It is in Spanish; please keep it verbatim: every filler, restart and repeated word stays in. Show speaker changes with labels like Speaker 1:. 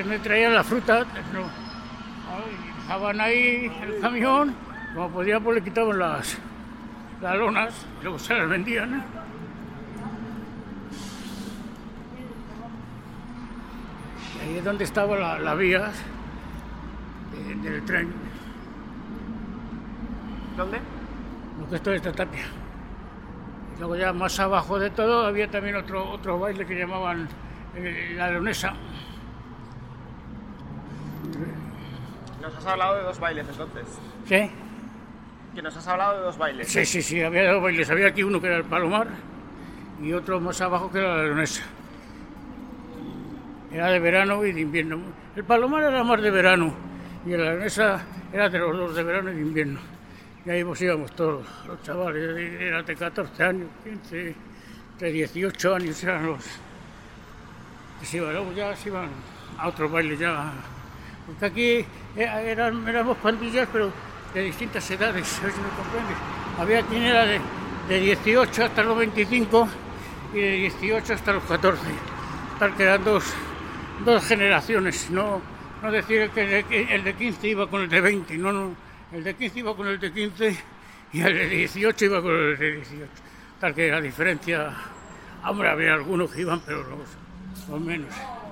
Speaker 1: se me traían la fruta, no, dejaban ahí el camión, como podían pues le quitaban las, las lonas, y luego se las vendían, ¿eh? Y ahí es donde estaba la, la vía de, del tren.
Speaker 2: ¿Dónde?
Speaker 1: Lo que esto es esta tapia. Y luego ya más abajo de todo había también otro, otro baile que llamaban eh, la leonesa.
Speaker 2: Nos has hablado de dos bailes entonces.
Speaker 1: ¿Sí?
Speaker 2: Que nos has hablado de dos bailes.
Speaker 1: Sí, sí, sí, había dos bailes. Había aquí uno que era el palomar y otro más abajo que era la leonesa. Era de verano y de invierno. El palomar era más de verano y la leonesa era de los dos, de verano y de invierno. Y ahí pues íbamos todos los chavales, eran de catorce años, quince, de dieciocho años eran los que se iban, luego ya se iban a otros bailes ya. Porque aquí eran, éramos pandillas, pero de distintas edades, a ver si me comprendes. Había quien era de, de dieciocho hasta los veinticinco y de dieciocho hasta los catorce. Tal que eran dos, dos generaciones, no, no decir que el de, el de quince iba con el de veinte, no, no. El de quince iba con el de quince y el de dieciocho iba con el de dieciocho. Tal que la diferencia, hombre, había algunos que iban, pero los, los menos.